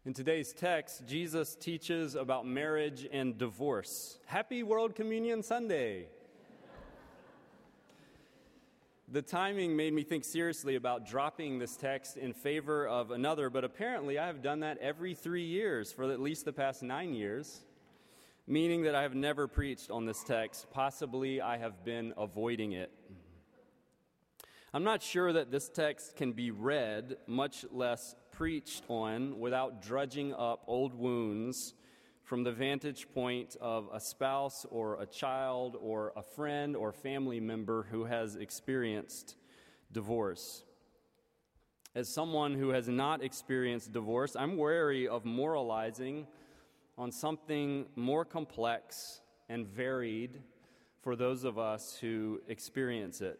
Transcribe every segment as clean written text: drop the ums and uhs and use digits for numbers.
In today's text, Jesus teaches about marriage and divorce. Happy World Communion Sunday! The timing made me think seriously about dropping this text in favor of another, but apparently I have done that every 3 years for at least the past 9 years, meaning that I have never preached on this text. Possibly I have been avoiding it. I'm not sure that this text can be read, much less preached on, without drudging up old wounds from the vantage point of a spouse or a child or a friend or family member who has experienced divorce. As someone who has not experienced divorce, I'm wary of moralizing on something more complex and varied for those of us who experience it.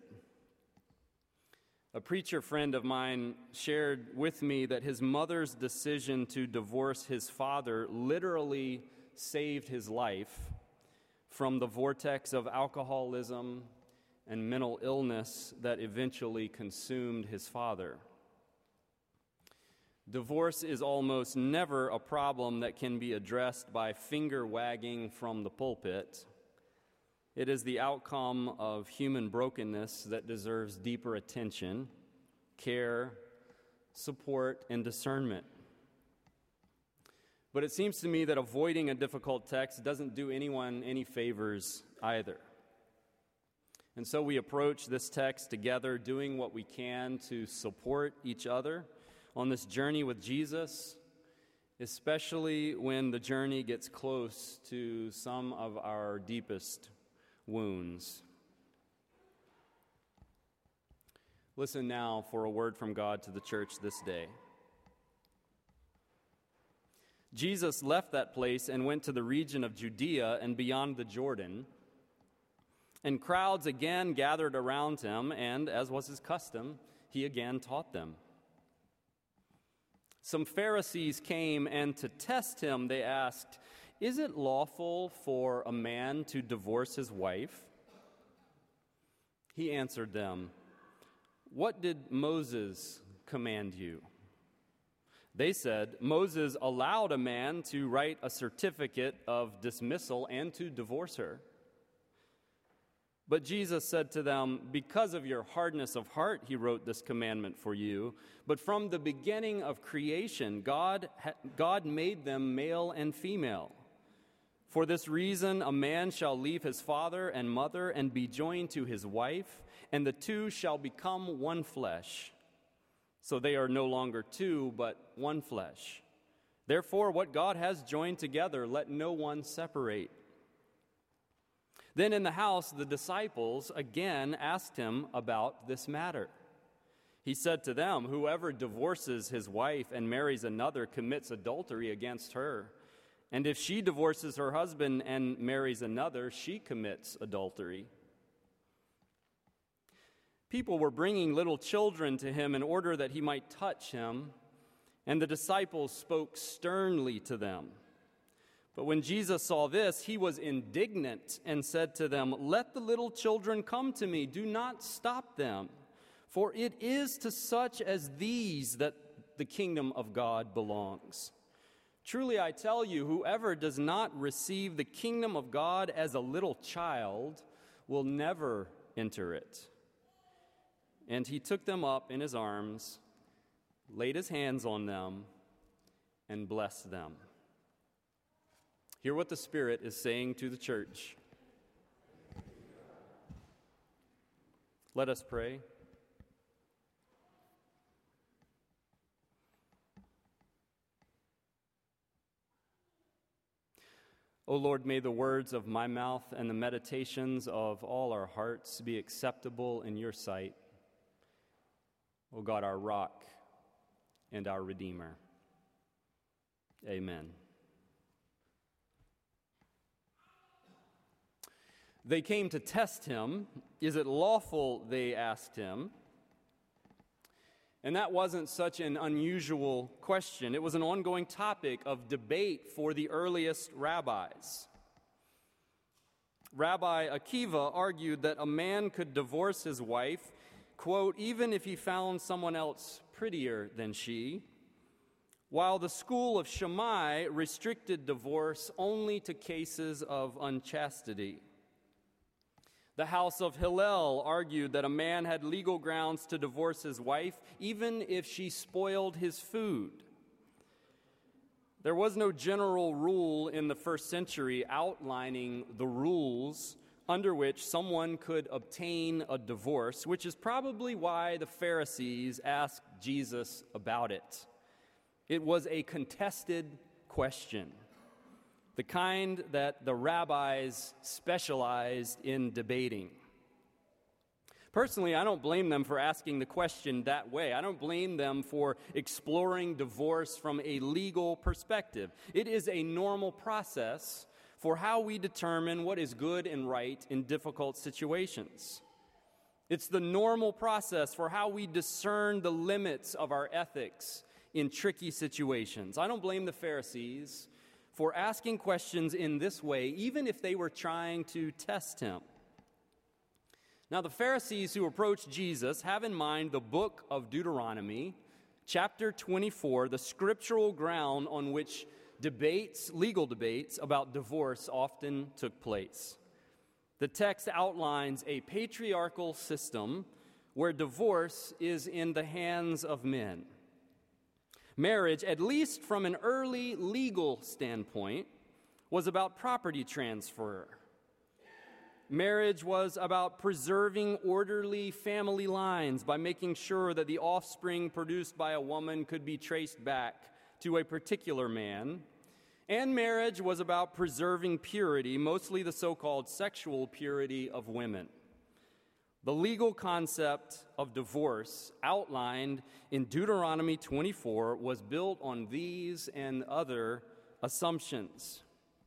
A preacher friend of mine shared with me that his mother's decision to divorce his father literally saved his life from the vortex of alcoholism and mental illness that eventually consumed his father. Divorce is almost never a problem that can be addressed by finger wagging from the pulpit. It is the outcome of human brokenness that deserves deeper attention, care, support, and discernment. But it seems to me that avoiding a difficult text doesn't do anyone any favors either. And so we approach this text together, doing what we can to support each other on this journey with Jesus, especially when the journey gets close to some of our deepest wounds. Listen now for a word from God to the church this day. Jesus left that place and went to the region of Judea and beyond the Jordan, and crowds again gathered around him, and, as was his custom, he again taught them. Some Pharisees came, and to test him, they asked, "Is it lawful for a man to divorce his wife?" He answered them, "What did Moses command you?" They said, "Moses allowed a man to write a certificate of dismissal and to divorce her." But Jesus said to them, "Because of your hardness of heart, he wrote this commandment for you. But from the beginning of creation, God made them male and female. For this reason, a man shall leave his father and mother and be joined to his wife, and the two shall become one flesh. So they are no longer two, but one flesh. Therefore, what God has joined together, let no one separate." Then in the house, the disciples again asked him about this matter. He said to them, "Whoever divorces his wife and marries another commits adultery against her. And if she divorces her husband and marries another, she commits adultery." People were bringing little children to him in order that he might touch him, and the disciples spoke sternly to them. But when Jesus saw this, he was indignant and said to them, "Let the little children come to me. Do not stop them, for it is to such as these that the kingdom of God belongs. Truly I tell you, whoever does not receive the kingdom of God as a little child will never enter it." And he took them up in his arms, laid his hands on them, and blessed them. Hear what the Spirit is saying to the church. Let us pray. O Lord, may the words of my mouth and the meditations of all our hearts be acceptable in your sight. O God, our rock and our Redeemer. Amen. They came to test him. Is it lawful, they asked him. And that wasn't such an unusual question. It was an ongoing topic of debate for the earliest rabbis. Rabbi Akiva argued that a man could divorce his wife, quote, even if he found someone else prettier than she, while the school of Shammai restricted divorce only to cases of unchastity. The house of Hillel argued that a man had legal grounds to divorce his wife even if she spoiled his food. There was no general rule in the first century outlining the rules under which someone could obtain a divorce, which is probably why the Pharisees asked Jesus about it. It was a contested question, the kind that the rabbis specialized in debating. Personally, I don't blame them for asking the question that way. I don't blame them for exploring divorce from a legal perspective. It is a normal process for how we determine what is good and right in difficult situations. It's the normal process for how we discern the limits of our ethics in tricky situations. I don't blame the Pharisees for asking questions in this way, even if they were trying to test him. Now, the Pharisees who approach Jesus have in mind the book of Deuteronomy, chapter 24, the scriptural ground on which legal debates about divorce often took place. The text outlines a patriarchal system where divorce is in the hands of men. Marriage, at least from an early legal standpoint, was about property transfer. Marriage was about preserving orderly family lines by making sure that the offspring produced by a woman could be traced back to a particular man. And marriage was about preserving purity, mostly the so-called sexual purity of women. The legal concept of divorce outlined in Deuteronomy 24 was built on these and other assumptions.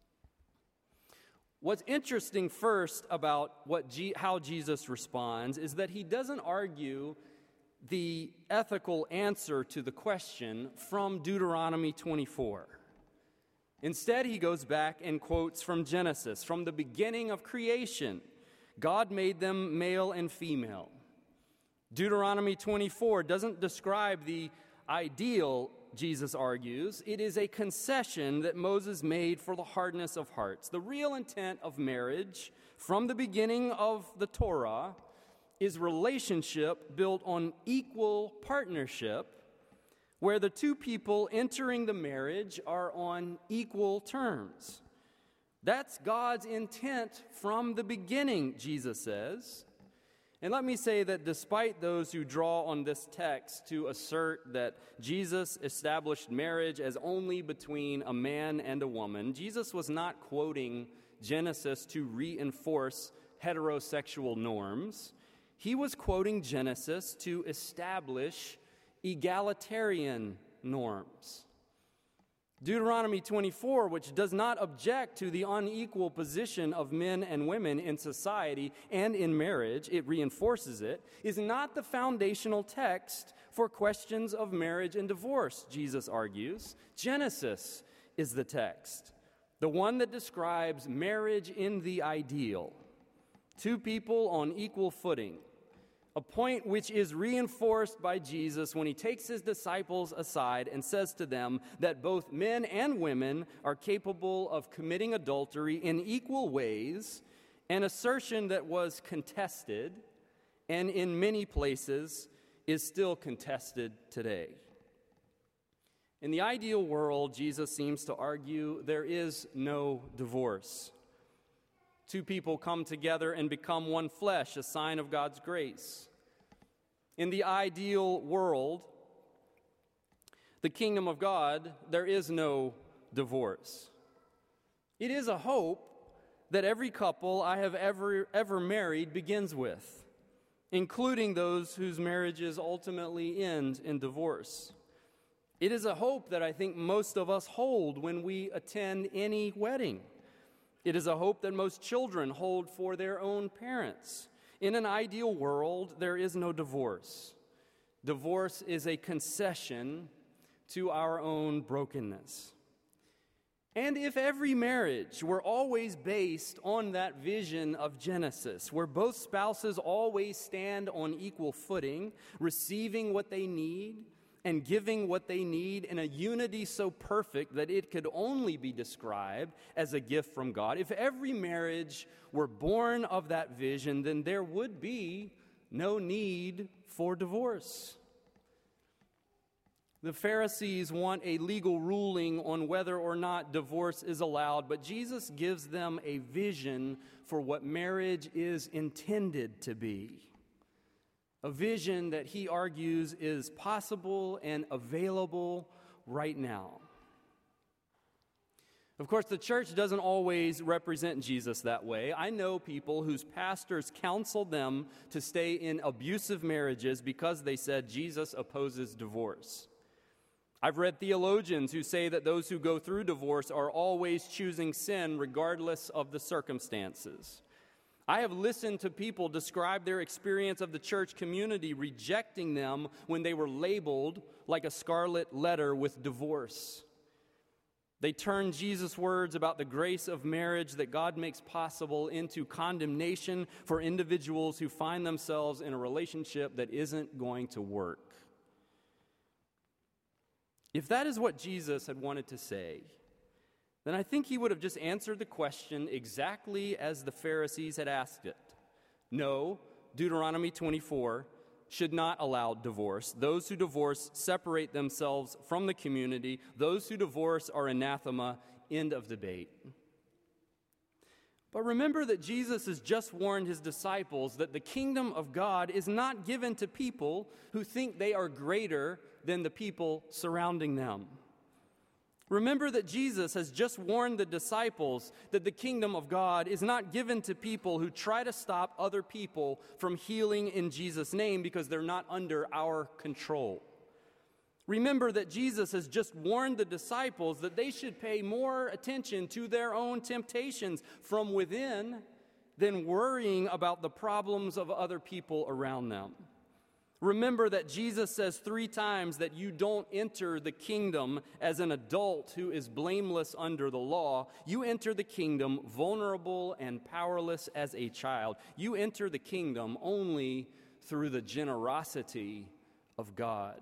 What's interesting first about how Jesus responds is that he doesn't argue the ethical answer to the question from Deuteronomy 24. Instead, he goes back and quotes from Genesis. From the beginning of creation, God made them male and female. Deuteronomy 24 doesn't describe the ideal, Jesus argues. It is a concession that Moses made for the hardness of hearts. The real intent of marriage from the beginning of the Torah is relationship built on equal partnership, where the two people entering the marriage are on equal terms. That's God's intent from the beginning, Jesus says. And let me say that despite those who draw on this text to assert that Jesus established marriage as only between a man and a woman, Jesus was not quoting Genesis to reinforce heterosexual norms. He was quoting Genesis to establish egalitarian norms. Deuteronomy 24, which does not object to the unequal position of men and women in society and in marriage, it reinforces it, is not the foundational text for questions of marriage and divorce, Jesus argues. Genesis is the text, the one that describes marriage in the ideal, two people on equal footing, a point which is reinforced by Jesus when he takes his disciples aside and says to them that both men and women are capable of committing adultery in equal ways, an assertion that was contested and in many places is still contested today. In the ideal world, Jesus seems to argue there is no divorce. Two people come together and become one flesh, a sign of God's grace. In the ideal world, the kingdom of God, there is no divorce. It is a hope that every couple I have ever married begins with, including those whose marriages ultimately end in divorce. It is a hope that I think most of us hold when we attend any wedding. It is a hope that most children hold for their own parents. In an ideal world, there is no divorce. Divorce is a concession to our own brokenness. And if every marriage were always based on that vision of Genesis, where both spouses always stand on equal footing, receiving what they need and giving what they need in a unity so perfect that it could only be described as a gift from God. If every marriage were born of that vision, then there would be no need for divorce. The Pharisees want a legal ruling on whether or not divorce is allowed, but Jesus gives them a vision for what marriage is intended to be. A vision that he argues is possible and available right now. Of course, the church doesn't always represent Jesus that way. I know people whose pastors counseled them to stay in abusive marriages because they said Jesus opposes divorce. I've read theologians who say that those who go through divorce are always choosing sin regardless of the circumstances. I have listened to people describe their experience of the church community rejecting them when they were labeled like a scarlet letter with divorce. They turn Jesus' words about the grace of marriage that God makes possible into condemnation for individuals who find themselves in a relationship that isn't going to work. If that is what Jesus had wanted to say, then I think he would have just answered the question exactly as the Pharisees had asked it. No, Deuteronomy 24 should not allow divorce. Those who divorce separate themselves from the community. Those who divorce are anathema. End of debate. But remember that Jesus has just warned his disciples that the kingdom of God is not given to people who think they are greater than the people surrounding them. Remember that Jesus has just warned the disciples that the kingdom of God is not given to people who try to stop other people from healing in Jesus' name because they're not under our control. Remember that Jesus has just warned the disciples that they should pay more attention to their own temptations from within than worrying about the problems of other people around them. Remember that Jesus says 3 times that you don't enter the kingdom as an adult who is blameless under the law. You enter the kingdom vulnerable and powerless as a child. You enter the kingdom only through the generosity of God.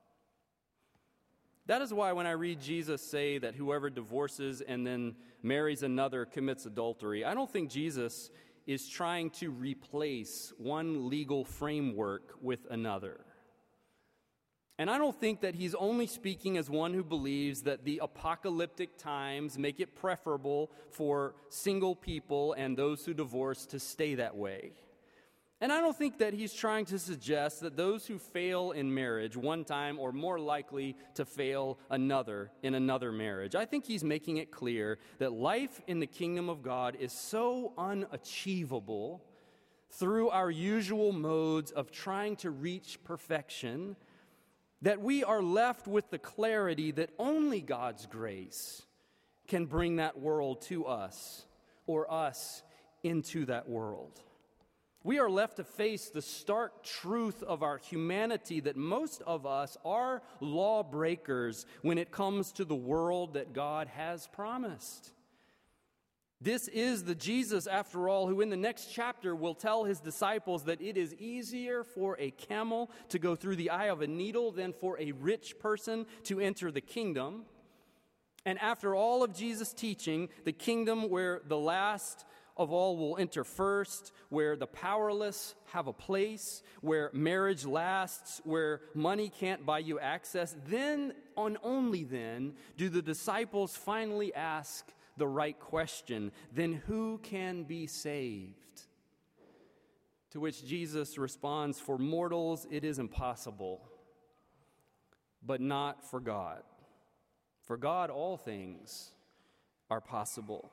That is why when I read Jesus say that whoever divorces and then marries another commits adultery, I don't think Jesus is trying to replace one legal framework with another. And I don't think that he's only speaking as one who believes that the apocalyptic times make it preferable for single people and those who divorce to stay that way. And I don't think that he's trying to suggest that those who fail in marriage one time are more likely to fail in another marriage. I think he's making it clear that life in the kingdom of God is so unachievable through our usual modes of trying to reach perfection that we are left with the clarity that only God's grace can bring that world to us or us into that world. We are left to face the stark truth of our humanity that most of us are lawbreakers when it comes to the world that God has promised. This is the Jesus, after all, who in the next chapter will tell his disciples that it is easier for a camel to go through the eye of a needle than for a rich person to enter the kingdom. And after all of Jesus' teaching, the kingdom where the last of all will enter first, where the powerless have a place, where marriage lasts, where money can't buy you access, then and only then do the disciples finally ask the right question: then who can be saved? To which Jesus responds, for mortals it is impossible, but not for God. For God all things are possible.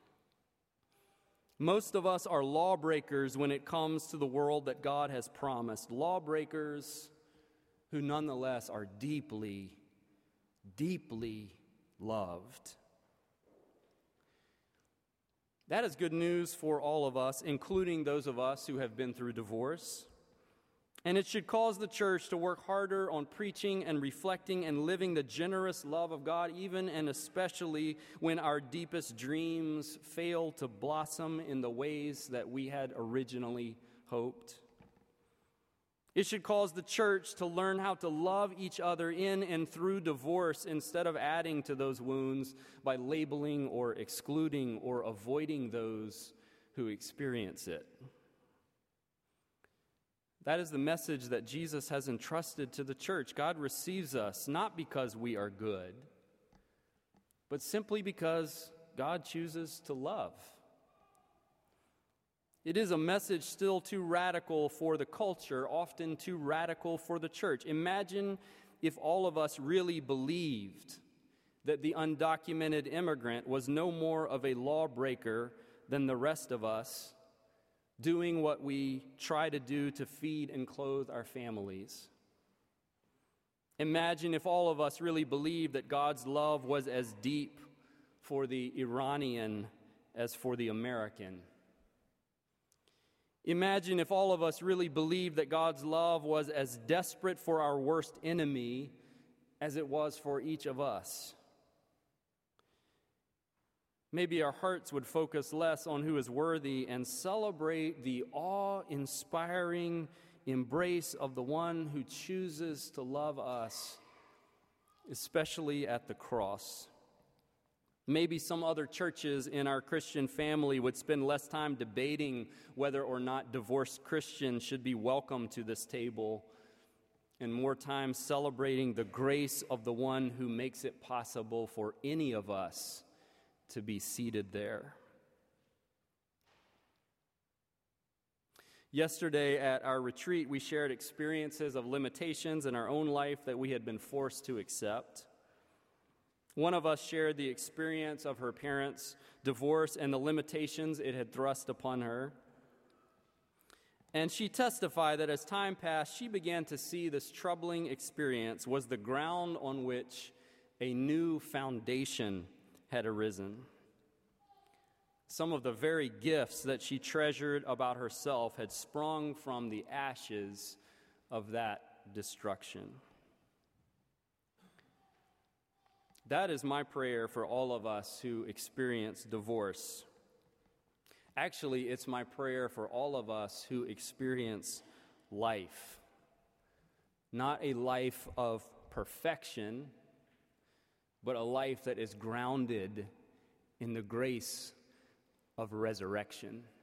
Most of us are lawbreakers when it comes to the world that God has promised. Lawbreakers who nonetheless are deeply, deeply loved. That is good news for all of us, including those of us who have been through divorce. And it should cause the church to work harder on preaching and reflecting and living the generous love of God, even and especially when our deepest dreams fail to blossom in the ways that we had originally hoped. It should cause the church to learn how to love each other in and through divorce instead of adding to those wounds by labeling or excluding or avoiding those who experience it. That is the message that Jesus has entrusted to the church. God receives us not because we are good, but simply because God chooses to love. It is a message still too radical for the culture, often too radical for the church. Imagine if all of us really believed that the undocumented immigrant was no more of a lawbreaker than the rest of us, doing what we try to do to feed and clothe our families. Imagine if all of us really believed that God's love was as deep for the Iranian as for the American. Imagine if all of us really believed that God's love was as desperate for our worst enemy as it was for each of us. Maybe our hearts would focus less on who is worthy and celebrate the awe-inspiring embrace of the one who chooses to love us, especially at the cross. Maybe some other churches in our Christian family would spend less time debating whether or not divorced Christians should be welcome to this table and more time celebrating the grace of the one who makes it possible for any of us to be seated there. Yesterday at our retreat, we shared experiences of limitations in our own life that we had been forced to accept. One of us shared the experience of her parents' divorce and the limitations it had thrust upon her. And she testified that as time passed, she began to see this troubling experience was the ground on which a new foundation had arisen. Some of the very gifts that she treasured about herself had sprung from the ashes of that destruction. That is my prayer for all of us who experience divorce. Actually, it's my prayer for all of us who experience life. Not a life of perfection, but a life that is grounded in the grace of resurrection.